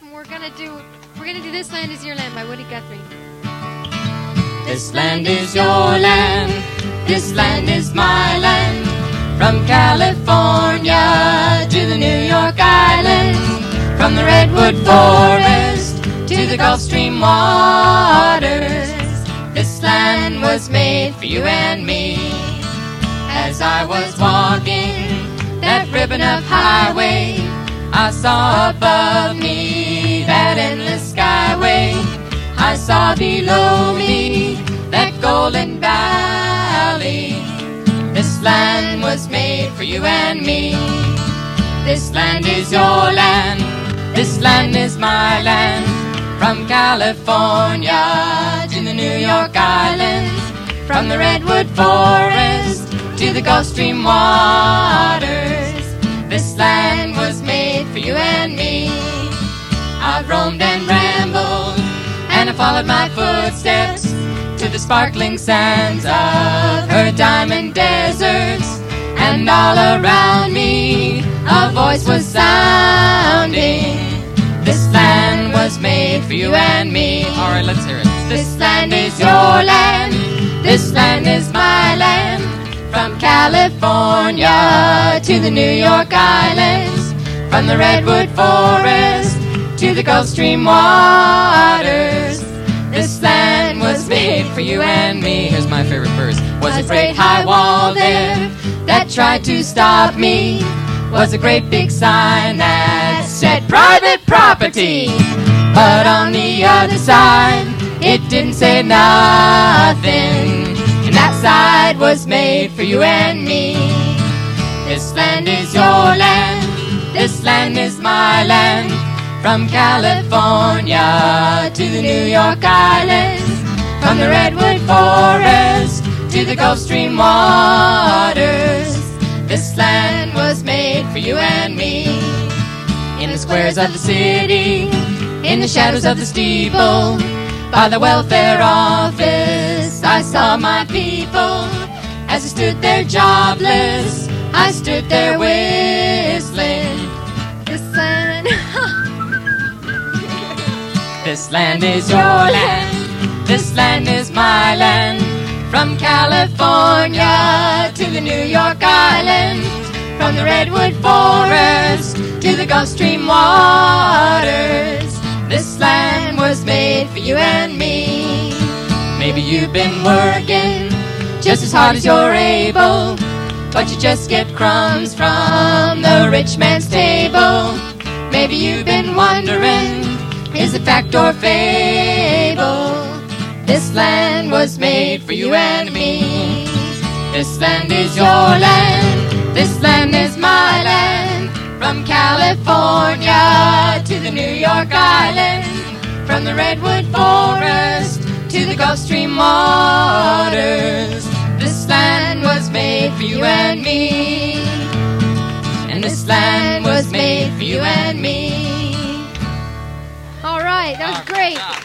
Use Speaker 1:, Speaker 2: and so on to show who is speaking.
Speaker 1: and we're gonna do This Land Is Your Land by Woody Guthrie.
Speaker 2: This land is your land, this land is my land. From California to the New York Islands, from the Redwood Forest to the Gulf Stream waters. This land was made for you and me. As I was walking that ribbon of highway, I saw above me that endless skyway. I saw below me that golden valley. This land was made for you and me. This land is your land, this land is my land. From California to the New York Islands, from the Redwood Forest to the Gulf Stream waters. This land was made for you and me. I've roamed and rambled, and I followed my footsteps to the sparkling sands of her diamond deserts. And all around me a voice was sounding. This land was made for you and me.
Speaker 3: All right, let's hear it.
Speaker 2: This land is your land, this land is my land. From California to the New York Islands, from the Redwood Forest to the Gulf Stream waters. This land was made for you and me.
Speaker 3: Here's my favorite verse.
Speaker 2: Was a great high wall there that tried to stop me. Was a great big sign that said private property. But on the other side, it didn't say nothing. And that side was made for you and me. This land is your land, this land is my land. From California to the New York Islands, from the Redwood Forest to the Gulf Stream waters. This land was made for you and me. In the squares of the city, in the shadows of the steeple, by the welfare office, I saw my people. As I stood there jobless, I stood there whistling.
Speaker 1: This land.
Speaker 2: This land is your land, this land is my land. From California to the New York Islands, from the Redwood Forest to the Gulf Stream waters. This land was made for you and me. Maybe you've been working just as hard as you're able, but you just get crumbs from the rich man's table. Maybe you've been wondering, is it fact or fable? This land was made for you and me. This land is your land, this land is my land. From California to the New York Islands, from the Redwood Forest to the Gulf Stream waters. This land was made for you and me. And this land was made for you and me.
Speaker 1: All right, that was great.